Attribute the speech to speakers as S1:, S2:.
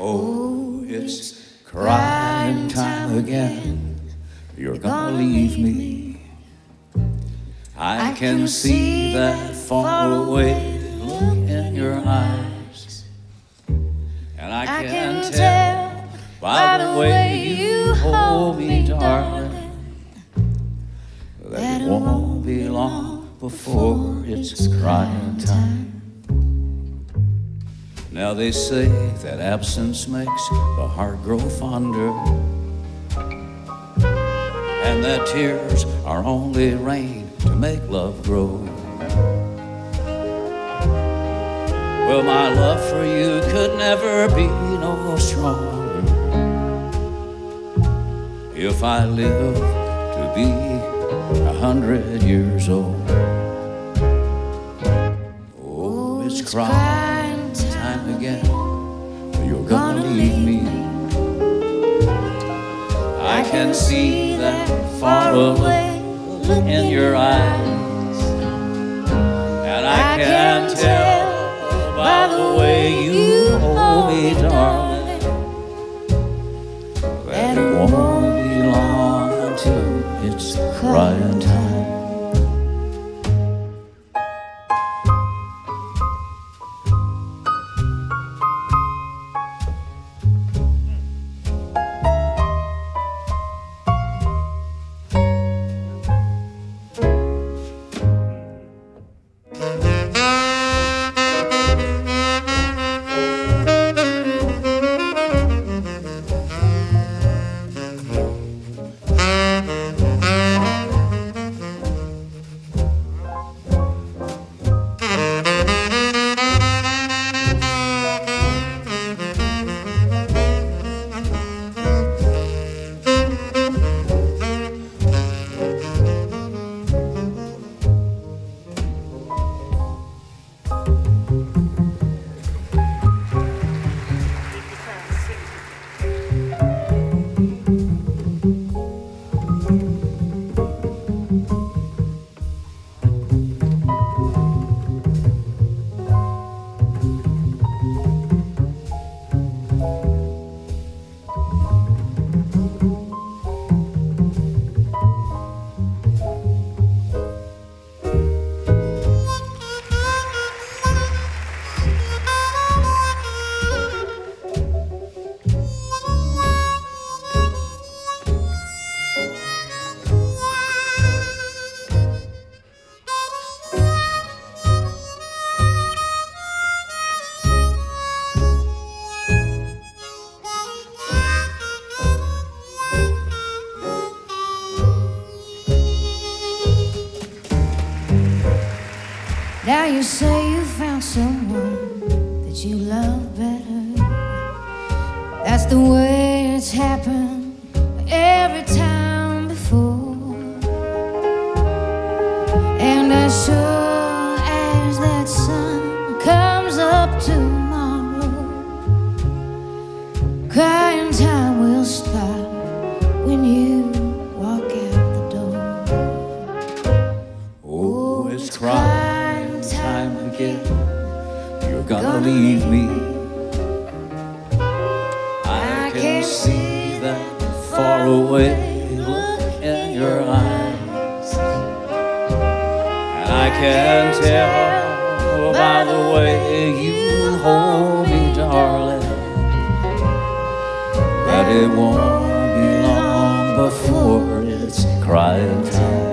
S1: Oh, it's crying time again. You're gonna leave me. I can see that far away look in your eyes, and I can tell by the way you hold me, darling, that it won't be long before it's crying time. Now they say that absence makes the heart grow fonder, and that tears are only rain to make love grow. Well, my love for you could never be no stronger if I live to be 100 years old. Oh, it's crying time again. You're gonna leave me. I can see that far away look in your eyes, and I can tell by the way you hold me, darling, that it won't be long until it's crying time.
S2: Now you say you found someone that you love better. That's the way it's happened every time before. And as sure as that sun comes up tomorrow, crying time will stop when you walk out the door.
S1: Oh, it's crying time again. You're gonna leave me. I can see that far away look in your eyes, and I can tell by the way you hold me, darling, that it won't be long before it's crying time.